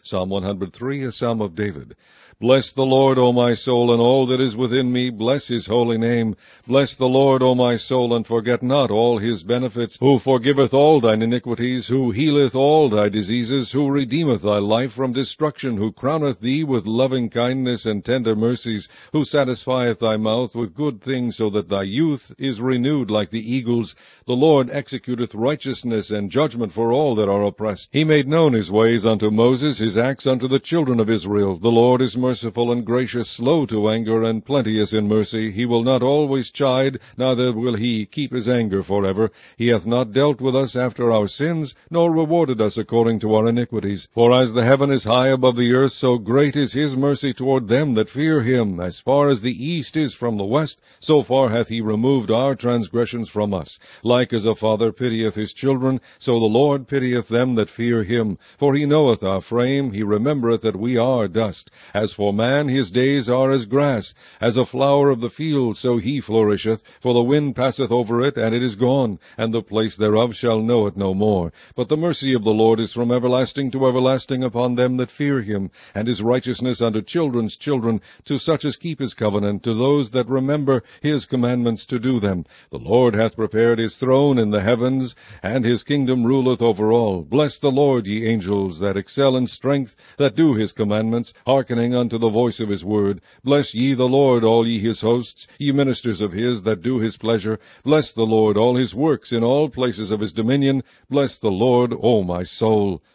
Psalm 103, a psalm of David. Bless the Lord, O my soul, and all that is within me, bless his holy name. Bless the Lord, O my soul, and forget not all his benefits, who forgiveth all thine iniquities, who healeth all thy diseases, who redeemeth thy life from destruction, who crowneth thee with loving kindness and tender mercies, who satisfieth thy mouth with good things, so that thy youth is renewed like the eagles. The Lord executeth righteousness and judgment for all that are oppressed. He made known his ways unto Moses, his acts unto the children of Israel. The Lord is merciful and gracious, slow to anger, and plenteous in mercy. He will not always chide, neither will he keep his anger forever. He hath not dealt with us after our sins, nor rewarded us according to our iniquities. For as the heaven is high above the earth, so great is his mercy toward them that fear him. As far as the east is from the west, so far hath he removed our transgressions from us. Like as a father pitieth his children, so the Lord pitieth them that fear him. For he knoweth our frame, he remembereth that we are dust. As for man, his days are as grass, as a flower of the field, so he flourisheth. For the wind passeth over it, and it is gone, and the place thereof shall know it no more. But the mercy of the Lord is from everlasting to everlasting upon them that fear him, and his righteousness unto children's children, to such as keep his covenant, to those that remember his commandments to do them. The Lord hath prepared his throne in the heavens, and his kingdom ruleth over all. Bless the Lord, ye angels, that excel in strength, that do his commandments, hearkening unto the voice of his word. Bless ye the Lord, all ye his hosts, ye ministers of his that do his pleasure. Bless the Lord, all his works in all places of his dominion. Bless the Lord, O my soul.